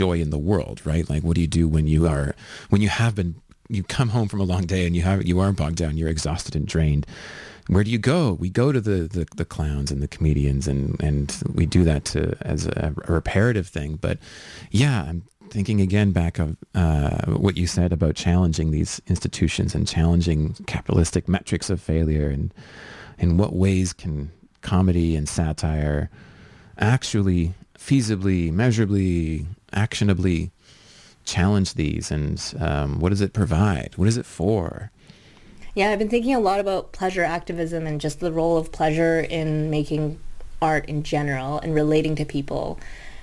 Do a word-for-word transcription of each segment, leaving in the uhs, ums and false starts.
joy in the world, right? Like, what do you do when you are, when you have been, you come home from a long day and you have, you are bogged down, you're exhausted and drained. Where do you go? We go to the, the, the clowns and the comedians, and, and we do that to, as a, a reparative thing. But yeah, I'm thinking again back of uh, what you said about challenging these institutions and challenging capitalistic metrics of failure, and in what ways can comedy and satire actually feasibly, measurably, actionably challenge these, and um, what does it provide? What is it for? Yeah, I've been thinking a lot about pleasure activism and just the role of pleasure in making art in general and relating to people.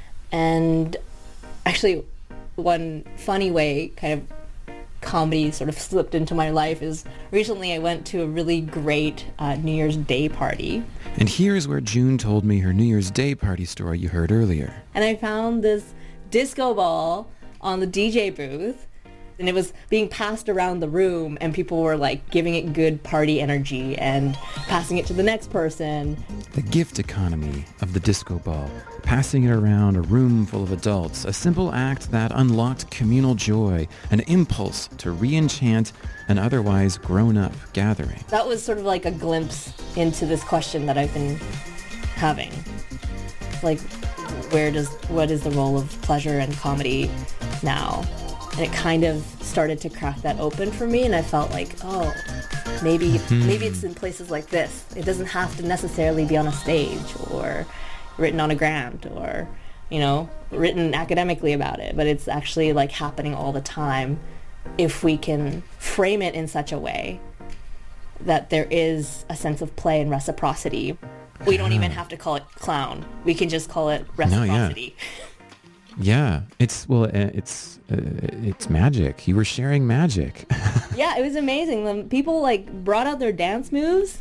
And actually, one funny way kind of comedy sort of slipped into my life is recently I went to a really great uh, New Year's Day party. And here's where June told me her New Year's Day party story you heard earlier. And I found this disco ball on the D J booth, and it was being passed around the room, and people were like giving it good party energy and passing it to the next person. The gift economy of the disco ball, passing it around a room full of adults, a simple act that unlocked communal joy, an impulse to re-enchant an otherwise grown-up gathering. That was sort of like a glimpse into this question that I've been having. Like, where does, what is the role of pleasure and comedy now? And it kind of started to crack that open for me, and I felt like, oh, maybe mm-hmm. maybe it's in places like this. It doesn't have to necessarily be on a stage or written on a grant or, you know, written academically about it, but it's actually like happening all the time if we can frame it in such a way that there is a sense of play and reciprocity. We don't even have to call it clown. We can just call it reciprocity. No, yeah. Yeah, it's, well, it's, uh, it's magic. You were sharing magic. Yeah, it was amazing. The people like brought out their dance moves,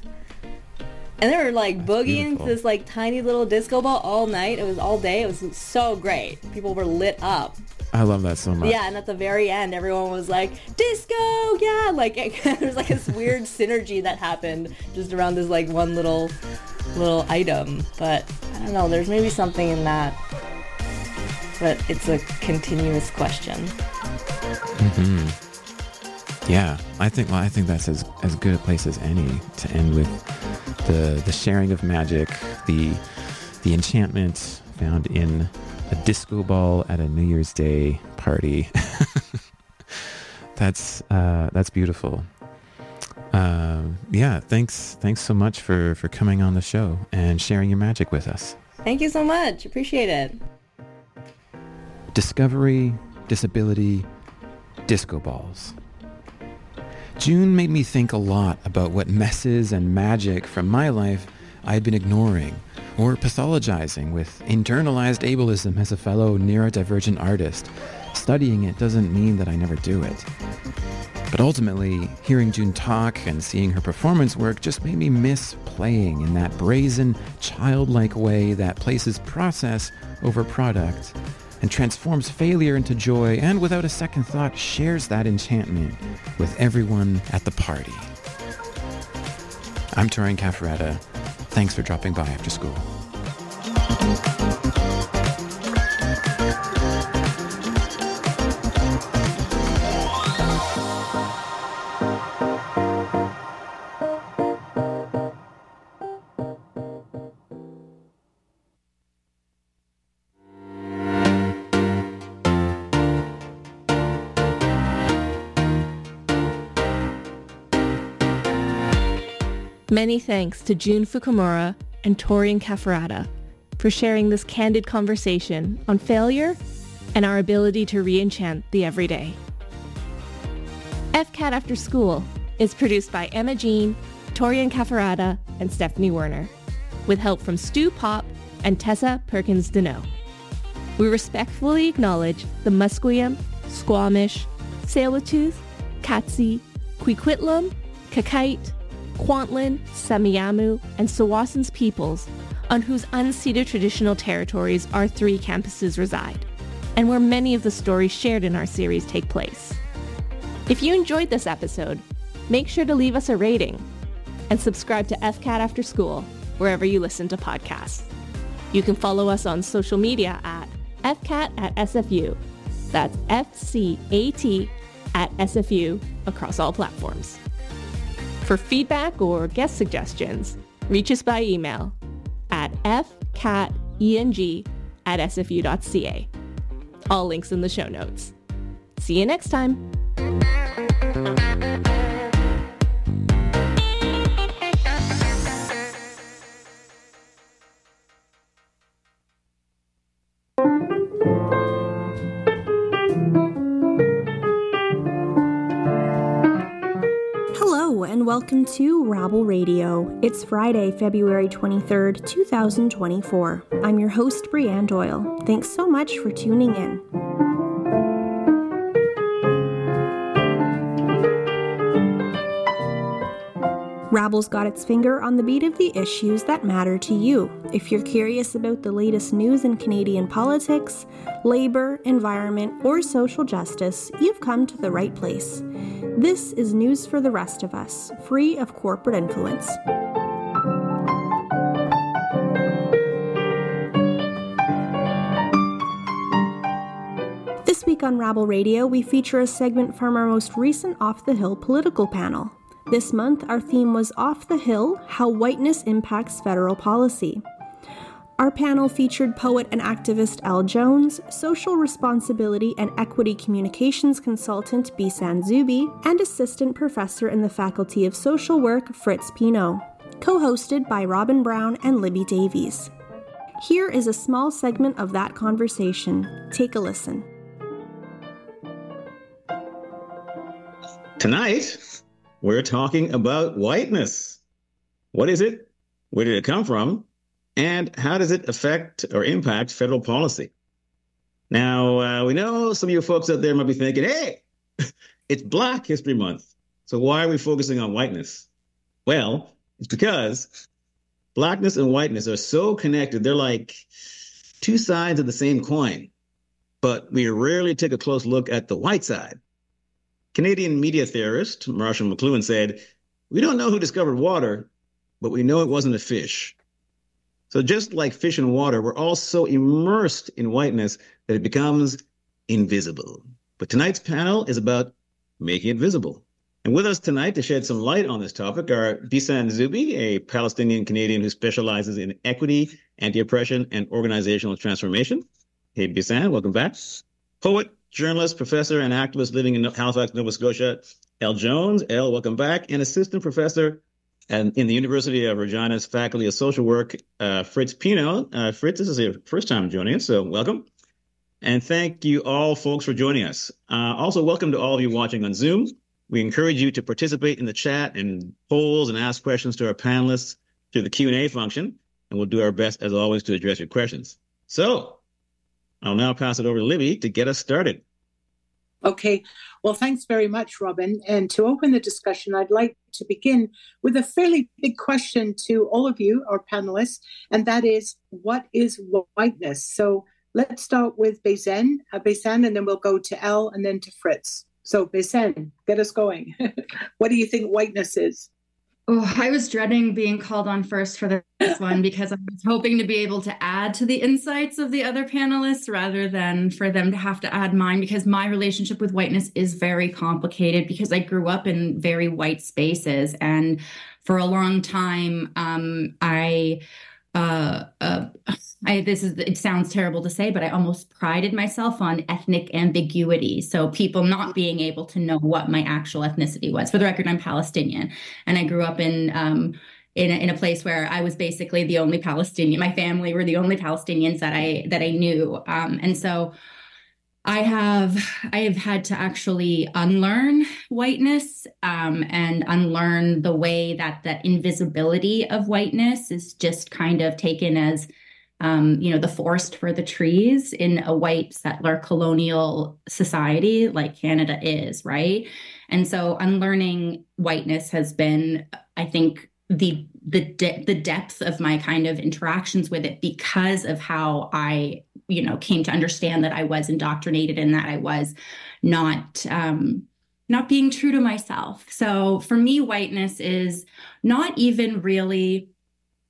and they were like That's boogieing beautiful. to this like tiny little disco ball all night. It was all day. It was so great. People were lit up. I love that so much. Yeah, and at the very end, everyone was like, disco, yeah! Like, it, there was like this weird synergy that happened just around this like one little, little item. But I don't know, there's maybe something in that. But it's a continuous question. Mm-hmm. Yeah, I think. Well, I think that's as as good a place as any to end with the the sharing of magic, the the enchantment found in a disco ball at a New Year's Day party. that's uh, that's beautiful. Uh, yeah, thanks thanks so much for for coming on the show and sharing your magic with us. Thank you so much. Appreciate it. Discovery, disability, disco balls. June made me think a lot about what messes and magic from my life I had been ignoring or pathologizing with internalized ableism as a fellow neurodivergent artist. Studying it doesn't mean that I never do it. But ultimately, hearing June talk and seeing her performance work just made me miss playing in that brazen, childlike way that places process over product and transforms failure into joy, and without a second thought shares that enchantment with everyone at the party. I'm Torian Cafferata. Thanks for dropping by after school. Many thanks to June Fukumura and Torian Cafferata for sharing this candid conversation on failure and our ability to re-enchant the everyday. F C A T After School is produced by Emma Jean, Torian Cafferata, and Stephanie Werner, with help from Stu Pop and Tessa Perkins-Deneau. We respectfully acknowledge the Musqueam, Squamish, Tsleil-Waututh, Katzie, Coquitlam, Kakite, Kwantlen, Samiamu, and Tsawwassen peoples on whose unceded traditional territories our three campuses reside, and where many of the stories shared in our series take place. If you enjoyed this episode, make sure to leave us a rating and subscribe to F C A T After School wherever you listen to podcasts. You can follow us on social media at F C A T at S F U. That's F C A T at S F U across all platforms. For feedback or guest suggestions, reach us by email at f cat eng at s f u dot c a. All links in the show notes. See you next time. Hello and welcome to Rabble Radio. It's Friday, February twenty-third, two thousand twenty-four. I'm your host, Brianne Doyle. Thanks so much for tuning in. Rabble's got its finger on the beat of the issues that matter to you. If you're curious about the latest news in Canadian politics, labor, environment, or social justice, you've come to the right place. This is News for the Rest of Us, free of corporate influence. This week on Rabble Radio, we feature a segment from our most recent Off the Hill political panel. This month, our theme was Off the Hill, How Whiteness Impacts Federal Policy. Our panel featured poet and activist Elle Jones, social responsibility and equity communications consultant Bisan Zubi, and assistant professor in the Faculty of Social Work Fritz Pino, co-hosted by Robin Brown and Libby Davies. Here is a small segment of that conversation. Take a listen. Tonight, we're talking about whiteness. What is it? Where did it come from? And how does it affect or impact federal policy? Now, uh, we know some of you folks out there might be thinking, hey, it's Black History Month, so why are we focusing on whiteness? Well, it's because Blackness and whiteness are so connected. They're like two sides of the same coin, but we rarely take a close look at the white side. Canadian media theorist Marshall McLuhan said, "We don't know who discovered water, but we know it wasn't a fish." So just like fish in water, we're all so immersed in whiteness that it becomes invisible. But tonight's panel is about making it visible. And with us tonight to shed some light on this topic are Bisan Zubi, a Palestinian Canadian who specializes in equity, anti-oppression, and organizational transformation. Hey, Bisan, welcome back. Poet, journalist, professor, and activist living in Halifax, Nova Scotia, Elle Jones. Elle, welcome back. And assistant professor and in the University of Regina's Faculty of Social Work, uh, Fritz Pino. Uh, Fritz, this is your first time joining us, so welcome. And thank you all, folks, for joining us. Uh, also, welcome to all of you watching on Zoom. We encourage you to participate in the chat and polls and ask questions to our panelists through the Q and A function, and we'll do our best, as always, to address your questions. So I'll now pass it over to Libby to get us started. Okay. Well, thanks very much, Robin. And to open the discussion, I'd like to begin with a fairly big question to all of you, our panelists, and that is, what is whiteness? So let's start with Bisan, uh, Bisan, and then we'll go to Elle and then to Fritz. So Bisan, get us going. What do you think whiteness is? Oh, I was dreading being called on first for this one because I was hoping to be able to add to the insights of the other panelists rather than for them to have to add mine, because my relationship with whiteness is very complicated because I grew up in very white spaces. And for a long time, um, I, uh, uh, I, this is, it sounds terrible to say, but I almost prided myself on ethnic ambiguity. So people not being able to know what my actual ethnicity was. For the record, I'm Palestinian, and I grew up in, um, in a, in a place where I was basically the only Palestinian. My family were the only Palestinians that I, that I knew. Um, and so I have, I have had to actually unlearn whiteness, um, and unlearn the way that that invisibility of whiteness is just kind of taken as, Um, you know, the forest for the trees in a white settler colonial society like Canada is, right? And so unlearning whiteness has been, I think, the the de- the depth of my kind of interactions with it, because of how I, you know, came to understand that I was indoctrinated and that I was not um, not being true to myself. So for me, whiteness is not even really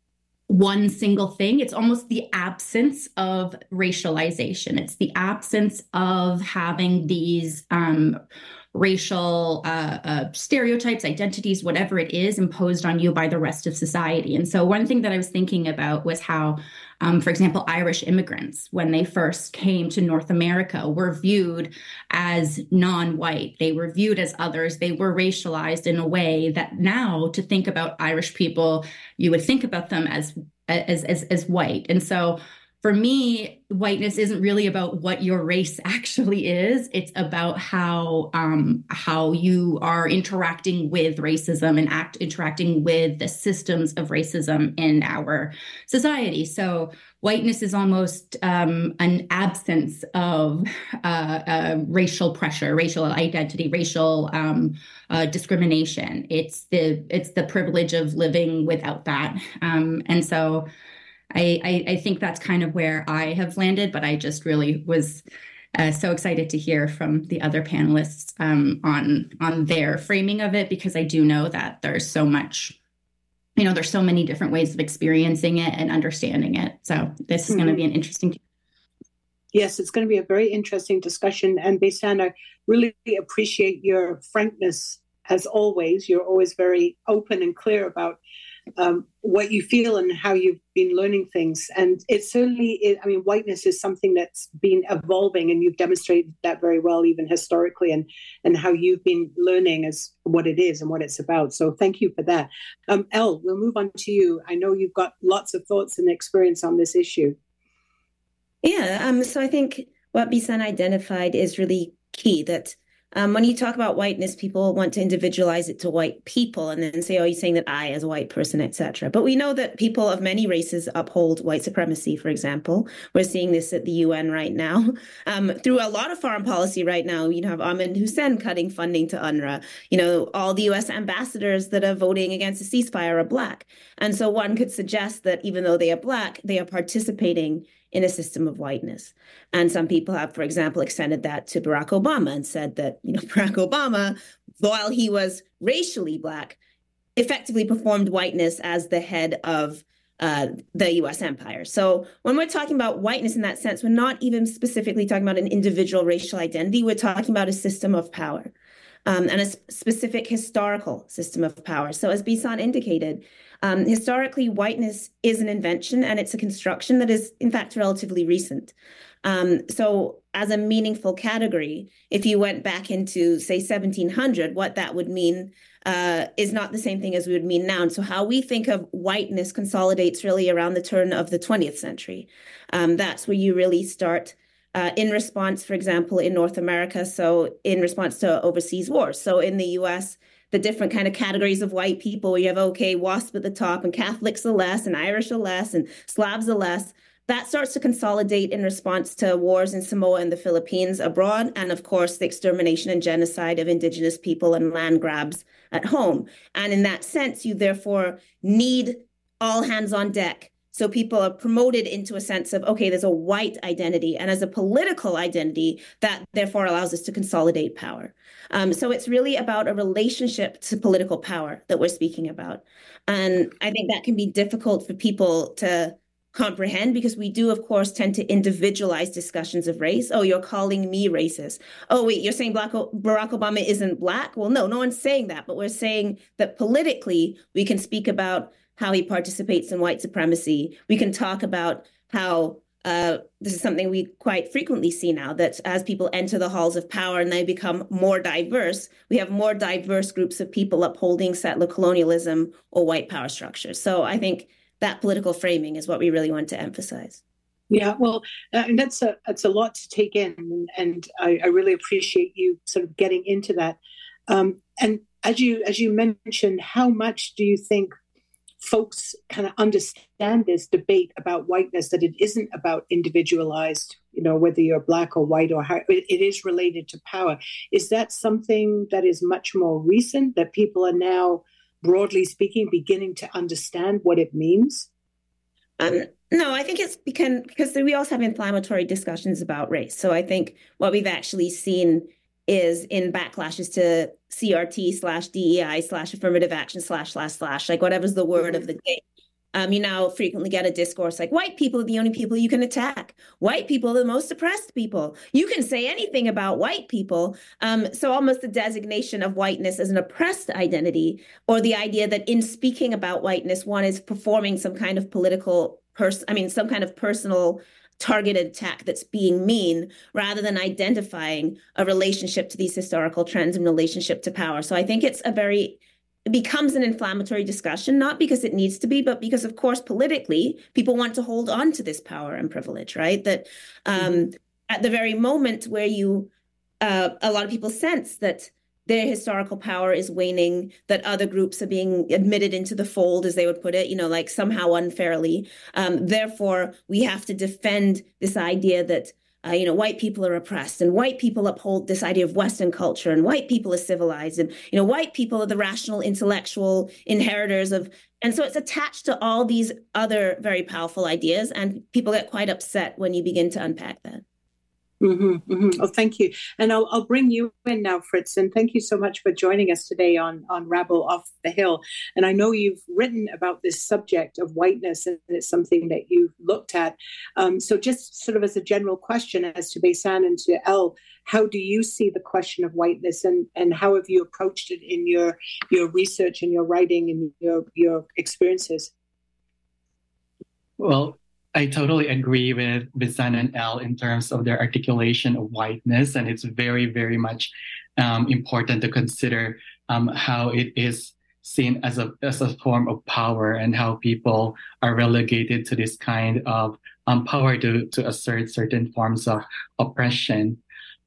one single thing. It's almost the absence of racialization. It's the absence of having these um, racial uh, uh, stereotypes, identities, whatever it is, imposed on you by the rest of society. And so one thing that I was thinking about was how, um, for example, Irish immigrants, when they first came to North America, were viewed as non-white. They were viewed as others. They were racialized in a way that now, to think about Irish people, you would think about them as as as, as white. And so for me, whiteness isn't really about what your race actually is. It's about how um, how you are interacting with racism and act interacting with the systems of racism in our society. So whiteness is almost um, an absence of uh, uh, racial pressure, racial identity, racial um, uh, discrimination. It's the it's the privilege of living without that, um, and so. I, I, I think that's kind of where I have landed, but I just really was uh, so excited to hear from the other panelists um, on on their framing of it, because I do know that there's so much, you know, there's so many different ways of experiencing it and understanding it. So this is mm-hmm. going to be an interesting. Yes, it's going to be a very interesting discussion. And Beisan, I really appreciate your frankness as always. You're always very open and clear about Um, what you feel and how you've been learning things. And it certainly is, I mean, whiteness is something that's been evolving, and you've demonstrated that very well, even historically, and, and how you've been learning as what it is and what it's about. So thank you for that. Um, Elle, we'll move on to you. I know you've got lots of thoughts and experience on this issue. Yeah, um, so I think what Beisan identified is really key, that Um, when you talk about whiteness, people want to individualize it to white people and then say, oh, you're saying that I, as a white person, et cetera. But we know that people of many races uphold white supremacy, for example. We're seeing this at the U N right now. Um, through a lot of foreign policy right now, you have Ahmed Hussein cutting funding to UNRWA. You know, all the U S ambassadors that are voting against the ceasefire are Black. And so one could suggest that even though they are Black, they are participating in a system of whiteness. And some people have, for example, extended that to Barack Obama and said that, you know, Barack Obama, while he was racially Black, effectively performed whiteness as the head of uh, the U S empire. So when we're talking about whiteness in that sense, we're not even specifically talking about an individual racial identity. We're talking about a system of power um, and a sp- specific historical system of power. So as Beisan indicated, Um, historically, whiteness is an invention, and it's a construction that is, in fact, relatively recent. Um, so as a meaningful category, if you went back into, say, seventeen hundred, what that would mean uh, is not the same thing as we would mean now. And so how we think of whiteness consolidates really around the turn of the twentieth century. Um, that's where you really start uh, in response, for example, in North America, so in response to overseas wars. So in the U S, the different kind of categories of white people, where you have, okay, WASP at the top, and Catholics are less, and Irish are less, and Slavs are less. That starts to consolidate in response to wars in Samoa and the Philippines abroad, and of course, the extermination and genocide of indigenous people and land grabs at home. And in that sense, you therefore need all hands on deck. So people are promoted into a sense of, okay, there's a white identity. And as a political identity, that therefore allows us to consolidate power. Um, so it's really about a relationship to political power that we're speaking about. And I think that can be difficult for people to comprehend, because we do, of course, tend to individualize discussions of race. Oh, you're calling me racist. Oh, wait, you're saying Black o- Barack Obama isn't Black? Well, no, no one's saying that. But we're saying that politically, we can speak about how he participates in white supremacy. We can talk about how uh, this is something we quite frequently see now, that as people enter the halls of power and they become more diverse, we have more diverse groups of people upholding settler colonialism or white power structures. So I think that political framing is what we really want to emphasize. Yeah, well, uh, and that's a that's a lot to take in, and, and I, I really appreciate you sort of getting into that. Um, and as you as you mentioned, how much do you think folks kind of understand this debate about whiteness, that it isn't about individualized, you know, whether you're Black or white, or how it, it is related to power? Is that something that is much more recent, that people are now, broadly speaking, beginning to understand what it means? Um, no, I think it's because, because we also have inflammatory discussions about race. So I think what we've actually seen is in backlashes to C R T slash D E I slash affirmative action slash slash slash, like whatever's the word mm-hmm. of the day. Um, you now frequently get a discourse like white people are the only people you can attack. White people are the most oppressed people. You can say anything about white people. Um, so almost the designation of whiteness as an oppressed identity, or the idea that in speaking about whiteness, one is performing some kind of political person, I mean, some kind of personal targeted attack that's being mean, rather than identifying a relationship to these historical trends in relationship to power. So I think it's a very, it becomes an inflammatory discussion, not because it needs to be, but because, of course, politically, people want to hold on to this power and privilege, right? That um, mm-hmm. at the very moment where you, uh, a lot of people sense that their historical power is waning, that other groups are being admitted into the fold, as they would put it, you know, like somehow unfairly. Um, therefore, we have to defend this idea that, uh, you know, white people are oppressed, and white people uphold this idea of Western culture, and white people are civilized, and, you know, white people are the rational, intellectual inheritors of, and so it's attached to all these other very powerful ideas, and people get quite upset when you begin to unpack that. Mm-hmm, mm-hmm. Oh, thank you. And I'll, I'll bring you in now, Fritz. And thank you so much for joining us today on, on Rabble Off the Hill. And I know you've written about this subject of whiteness, and it's something that you've looked at. Um, so just sort of as a general question as to Beisan and to Elle, how do you see the question of whiteness, and, and how have you approached it in your, your research and your writing and your, your experiences? Well, I totally agree with Beisan and Elle in terms of their articulation of whiteness, and it's very, very much um, important to consider um, how it is seen as a as a form of power, and how people are relegated to this kind of um, power to to assert certain forms of oppression.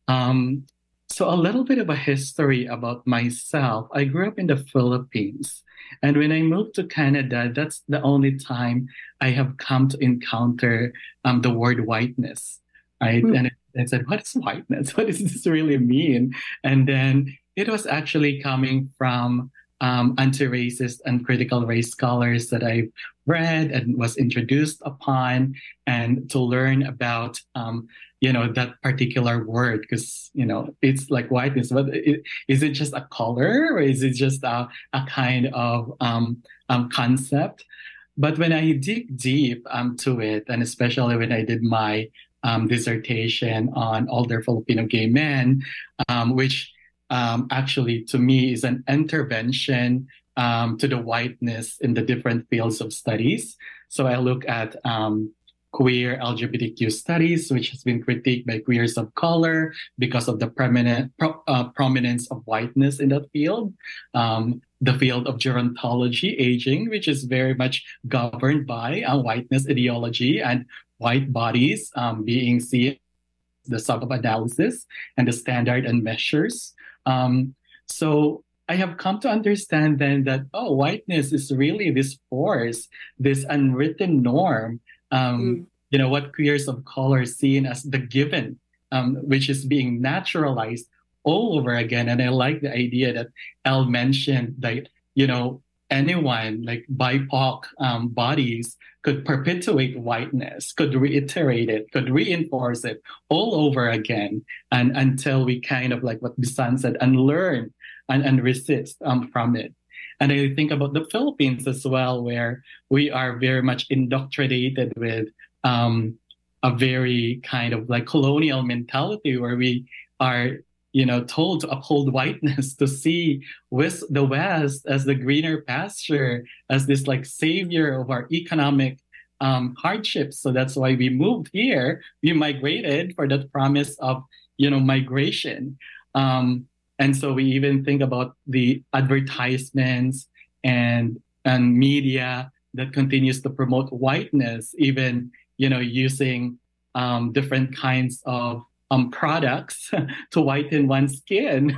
Um, so a little bit of a history about myself. I grew up in the Philippines. And when I moved to Canada, that's the only time I have come to encounter um, the word whiteness, right? Mm. And I said, what is whiteness? What does this really mean? And then it was actually coming from um, anti-racist and critical race scholars that I read and was introduced upon, and to learn about um, you know, that particular word, because, you know, it's like whiteness, but it, is it just a color, or is it just a, a kind of um, um, concept? But when I dig deep um, to it, and especially when I did my um, dissertation on older Filipino gay men, um, which um, actually to me is an intervention um, to the whiteness in the different fields of studies. So I look at um, queer L G B T Q studies, which has been critiqued by queers of color because of the prominent, pro, uh, prominence of whiteness in that field. Um, the field of gerontology, aging, which is very much governed by a whiteness ideology, and white bodies um, being seen as the sub of analysis and the standard and measures. Um, so I have come to understand then that, oh, whiteness is really this force, this unwritten norm, Um, mm. you know, what queers of color seen as the given, um, which is being naturalized all over again. And I like the idea that Elle mentioned that, you know, anyone like B I P O C um, bodies could perpetuate whiteness, could reiterate it, could reinforce it all over again, and until we kind of, like what Beisan said, unlearn and, and resist um, from it. And I think about the Philippines as well, where we are very much indoctrinated with um, a very kind of like colonial mentality, where we are, you know, told to uphold whiteness, to see West, the West as the greener pasture, as this like savior of our economic um, hardships. So that's why we moved here. We migrated for that promise of, you know, migration. Um, And so we even think about the advertisements and and media that continues to promote whiteness, even, you know, using um, different kinds of um, products to whiten one's skin.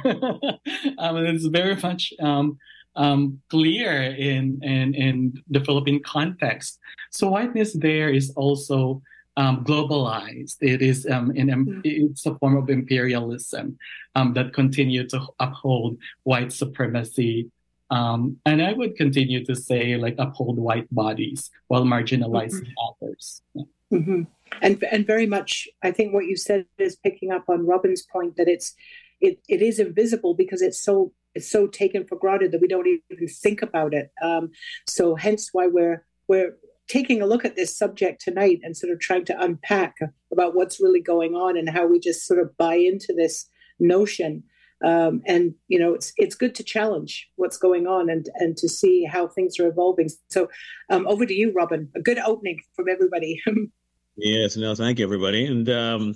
um, it's very much um, um, clear in, in in the Philippine context. So whiteness there is also Um, globalized. It is um, in, um, it's a form of imperialism um, that continue to uphold white supremacy, um, and I would continue to say like uphold white bodies while marginalizing mm-hmm. others. Yeah. Mm-hmm. And and very much, I think what you said is picking up on Robin's point that it's it it is invisible because it's so it's so taken for granted that we don't even think about it. Um, so hence why we're we're taking a look at this subject tonight and sort of trying to unpack about what's really going on and how we just sort of buy into this notion. Um, and, you know, it's it's good to challenge what's going on and, and to see how things are evolving. So um, over to you, Robin. A good opening from everybody. Yes, no, thank you, everybody. And um,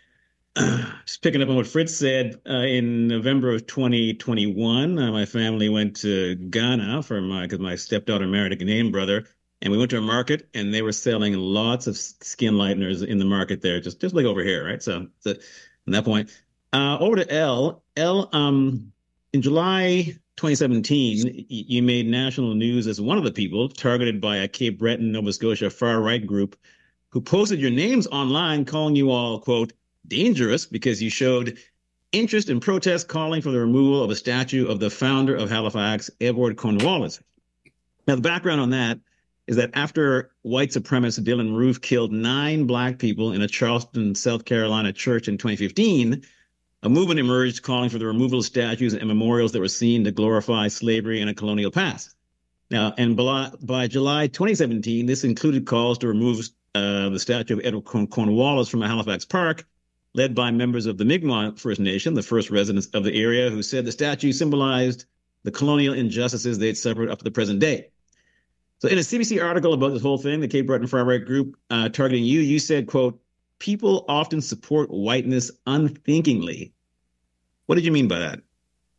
just picking up on what Fritz said, uh, in November of twenty twenty-one, uh, my family went to Ghana for my, because my stepdaughter married a Ghanaian brother. And we went to a market and they were selling lots of skin lighteners in the market there, just, just like over here, right? So, so from that point, uh, over to Elle. Elle, um, in July twenty seventeen, y- you made national news as one of the people targeted by a Cape Breton, Nova Scotia far-right group who posted your names online calling you all, quote, dangerous because you showed interest in protests calling for the removal of a statue of the founder of Halifax, Edward Cornwallis. Now, the background on that is that after white supremacist Dylan Roof killed nine black people in a Charleston, South Carolina church in twenty fifteen, a movement emerged calling for the removal of statues and memorials that were seen to glorify slavery and a colonial past. Now, and by, by July twenty seventeen, this included calls to remove uh, the statue of Edward Cornwallis from Halifax Park, led by members of the Mi'kmaq First Nation, the first residents of the area, who said the statue symbolized the colonial injustices they'd suffered up to the present day. So in a C B C article about this whole thing, the Cape Breton far-right group uh, targeting you, you said, quote, people often support whiteness unthinkingly. What did you mean by that?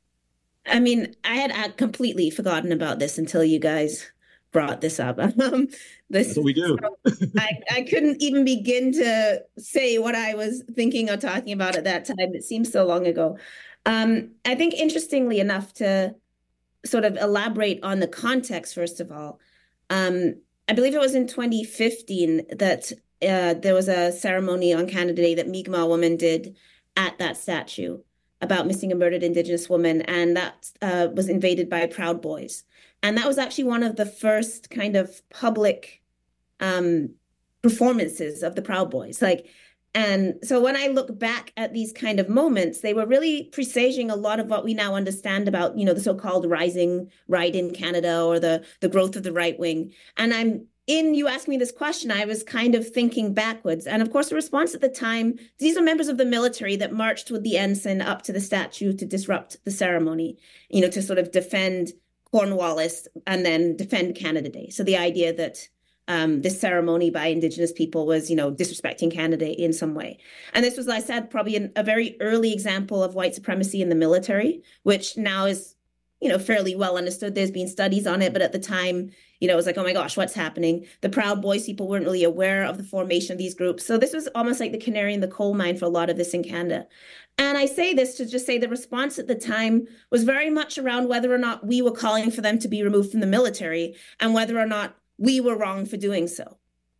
I mean, I had uh, completely forgotten about this until you guys brought this up. Um, this, That's what we do. So I, I couldn't even begin to say what I was thinking or talking about at that time. It seems so long ago. Um, I think, interestingly enough, to sort of elaborate on the context, first of all, um, I believe it was in twenty fifteen that uh, there was a ceremony on Canada Day that Mi'kmaq women did at that statue about missing and murdered Indigenous women, and that uh, was invaded by Proud Boys. And that was actually one of the first kind of public um, performances of the Proud Boys. Like, and so when I look back at these kind of moments, they were really presaging a lot of what we now understand about, you know, the so-called rising right in Canada or the, the growth of the right wing. And I'm in you asking me this question, I was kind of thinking backwards. And of course, the response at the time, these are members of the military that marched with the ensign up to the statue to disrupt the ceremony, you know, to sort of defend Cornwallis and then defend Canada Day. So the idea that um, this ceremony by Indigenous people was, you know, disrespecting Canada in some way. And this was, like I said, probably an, a very early example of white supremacy in the military, which now is, you know, fairly well understood. There's been studies on it, but at the time, you know, it was like, oh my gosh, what's happening? The Proud Boys people weren't really aware of the formation of these groups. So this was almost like the canary in the coal mine for a lot of this in Canada. And I say this to just say the response at the time was very much around whether or not we were calling for them to be removed from the military and whether or not we were wrong for doing so.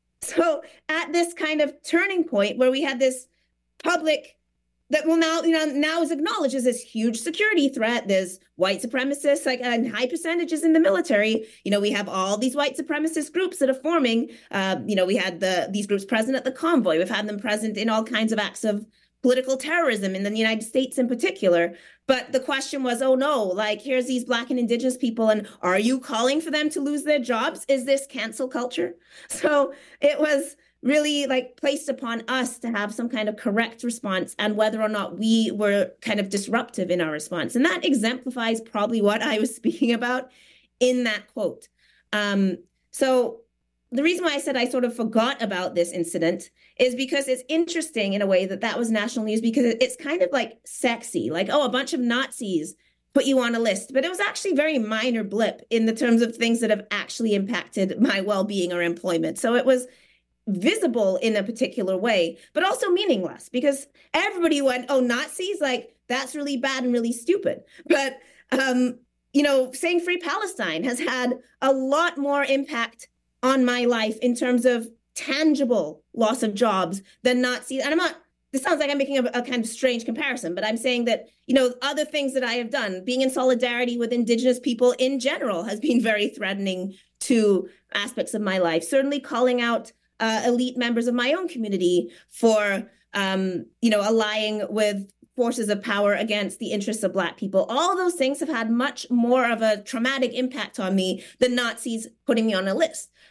So at this kind of turning point where we had this public that will now, you know, now is acknowledged as this huge security threat. There's white supremacists, like, and high percentages in the military. You know, we have all these white supremacist groups that are forming. Uh, you know, we had the these groups present at the convoy. We've had them present in all kinds of acts of political terrorism in the United States in particular. But the question was, oh no, like, here's these Black and Indigenous people, and are you calling for them to lose their jobs? Is this cancel culture? So it was really like placed upon us to have some kind of correct response and whether or not we were kind of disruptive in our response. And that exemplifies probably what I was speaking about in that quote. Um, so the reason why I said I sort of forgot about this incident is because it's interesting in a way that that was national news, because it's kind of like sexy, like, oh, a bunch of Nazis put you on a list. But it was actually a very minor blip in the terms of things that have actually impacted my well-being or employment. So it was visible in a particular way, but also meaningless, because everybody went, oh, Nazis, like, that's really bad and really stupid. But, um, you know, saying Free Palestine has had a lot more impact on my life in terms of tangible loss of jobs than Nazis. And I'm not, this sounds like I'm making a, a kind of strange comparison, but I'm saying that, you know, other things that I have done, being in solidarity with Indigenous people in general has been very threatening to aspects of my life. Certainly calling out Uh, elite members of my own community for, um, you know, allying with forces of power against the interests of Black people. All those things have had much more of a traumatic impact on me than Nazis putting me on a list.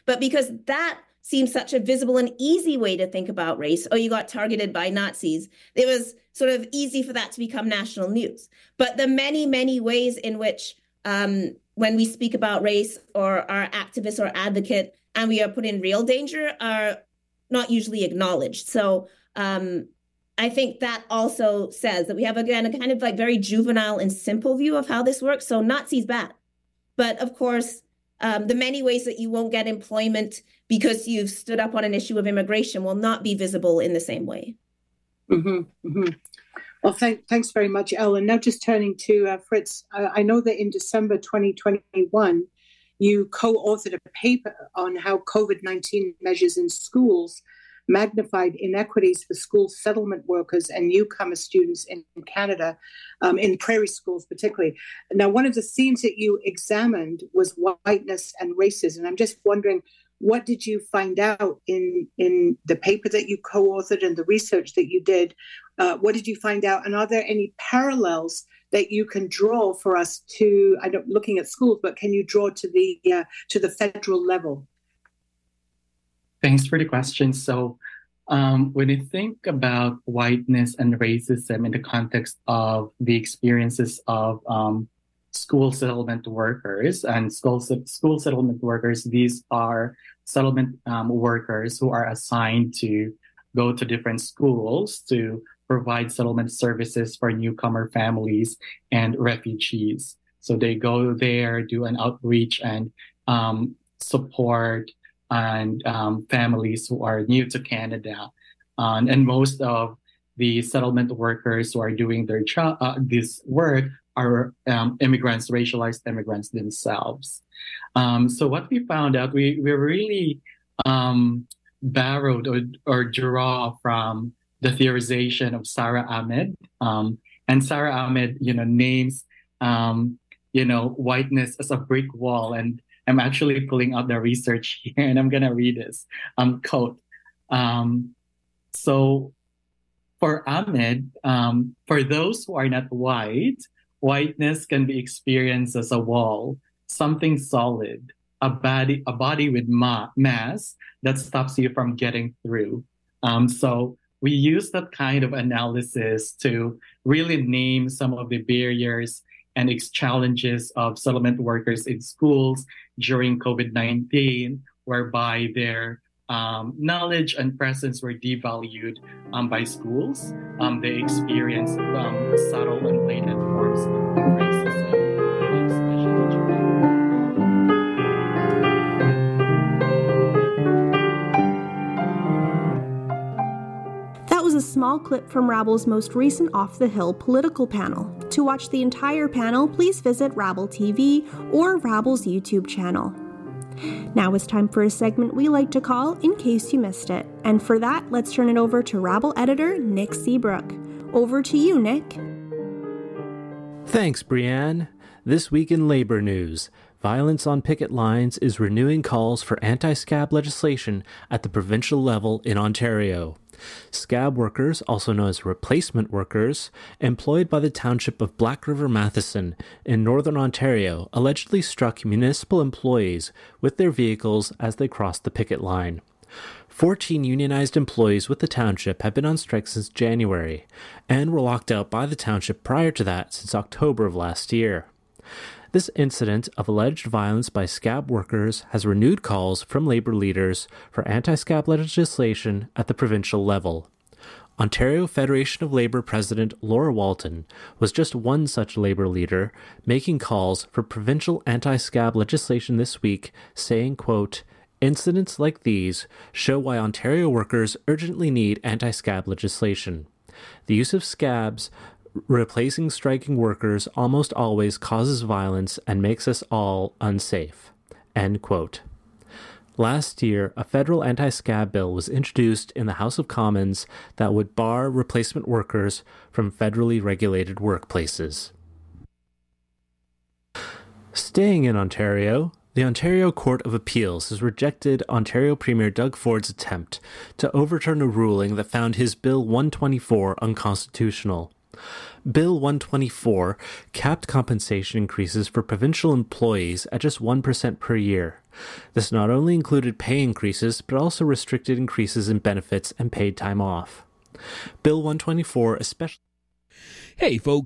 But because that seems such a visible and easy way to think about race, oh, you got targeted by Nazis, it was sort of easy for that to become national news. But the many, many ways in which um, when we speak about race or our activist or advocate and we are put in real danger are not usually acknowledged. So um, I think that also says that we have, again, a kind of like very juvenile and simple view of how this works. So Nazis bad. But of course, um, the many ways that you won't get employment because you've stood up on an issue of immigration will not be visible in the same way. Mm-hmm, mm-hmm. Well, th- thanks very much, Ellen. Now just turning to uh, Fritz, uh, I know that in December twenty twenty-one, you co-authored a paper on how COVID nineteen measures in schools magnified inequities for school settlement workers and newcomer students in Canada, um, in prairie schools particularly. Now, one of the themes that you examined was whiteness and racism. I'm just wondering, what did you find out in, in the paper that you co-authored and the research that you did? Uh, what did you find out? And are there any parallels that you can draw for us to, I don't, looking at schools, but can you draw to the uh, to the federal level? Thanks for the question. So um, when you think about whiteness and racism in the context of the experiences of um, school settlement workers and school, school settlement workers, these are settlement um, workers who are assigned to go to different schools to provide settlement services for newcomer families and refugees. So they go there, do an outreach and um, support and um, families who are new to Canada. Um, and most of the settlement workers who are doing their job, uh, this work are um, immigrants, racialized immigrants themselves. Um, so what we found out, we, we really um, borrowed or, or draw from the theorization of Sara Ahmed. Um, and Sara Ahmed, you know, names, um, you know, whiteness as a brick wall. And I'm actually pulling out the research here and I'm going to read this um, quote. Um, so for Ahmed, um, for those who are not white, whiteness can be experienced as a wall, something solid, a body, a body with ma- mass that stops you from getting through. Um, so we use that kind of analysis to really name some of the barriers and its challenges of settlement workers in schools during COVID nineteen, whereby their um, knowledge and presence were devalued um, by schools. Um, they experienced um, subtle and blatant forms of racism, especially during. That was a small clip from Rabble's most recent Off the Hill political panel. To watch the entire panel, please visit Rabble T V or Rabble's YouTube channel. Now it's time for a segment we like to call In Case You Missed It. And for that, let's turn it over to Rabble editor Nick Seabrook. Over to you, Nick. Thanks, Brianne. This week in labor news, violence on picket lines is renewing calls for anti-scab legislation at the provincial level in Ontario. Scab workers, also known as replacement workers, employed by the township of Black River Matheson in northern Ontario, allegedly struck municipal employees with their vehicles as they crossed the picket line. Fourteen unionized employees with the township have been on strike since January, and were locked out by the township prior to that since October of last year. This incident of alleged violence by scab workers has renewed calls from labour leaders for anti-scab legislation at the provincial level. Ontario Federation of Labour President Laura Walton was just one such labour leader, making calls for provincial anti-scab legislation this week, saying, quote, "Incidents like these show why Ontario workers urgently need anti-scab legislation. The use of scabs replacing striking workers almost always causes violence and makes us all unsafe." End quote. Last year, a federal anti-scab bill was introduced in the House of Commons that would bar replacement workers from federally regulated workplaces. Staying in Ontario, the Ontario Court of Appeals has rejected Ontario Premier Doug Ford's attempt to overturn a ruling that found his Bill one twenty-four unconstitutional. Bill one twenty-four capped compensation increases for provincial employees at just one percent per year. This not only included pay increases, but also restricted increases in benefits and paid time off. Bill one twenty-four especially... Hey folks,